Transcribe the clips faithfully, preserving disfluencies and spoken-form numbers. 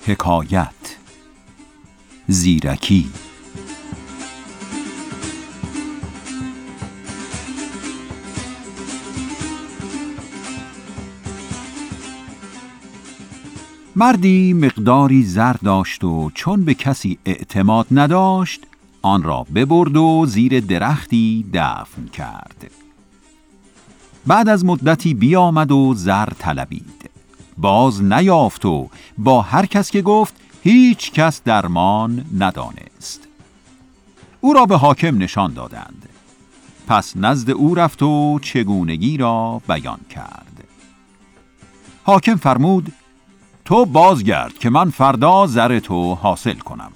حکایت زیرکی. مردی مقداری زر داشت و چون به کسی اعتماد نداشت آن را ببرد و زیر درختی دفن کرد. بعد از مدتی بیامد و زر طلبید، باز نیافت و با هر کس که گفت هیچ کس درمان ندانست. او را به حاکم نشان دادند. پس نزد او رفت و چگونگی را بیان کرد. حاکم فرمود تو بازگرد که من فردا زر تو حاصل کنم.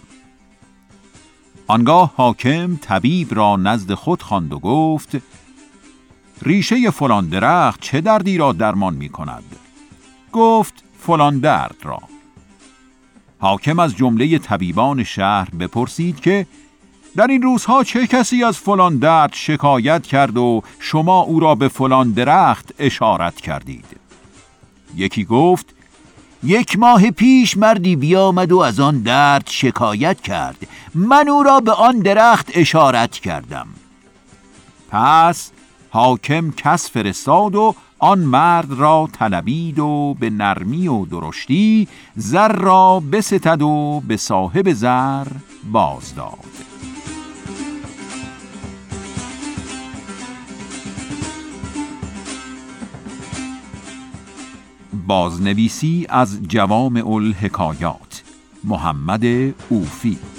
آنگاه حاکم طبیب را نزد خود خواند و گفت ریشه فلان درخت چه دردی را درمان می کند؟ گفت فلان درد را. حاکم از جمله طبیبان شهر بپرسید که در این روزها چه کسی از فلان درد شکایت کرد و شما او را به فلان درخت اشارت کردید؟ یکی گفت یک ماه پیش مردی بیامد و از آن درد شکایت کرد، من او را به آن درخت اشارت کردم. پس حاکم کس فرستاد و آن مرد را طلبید و به نرمی و درشتی زر را بستد و به صاحب زر باز داد. بازنویسی از جوامع الحکایات، محمد اوفی.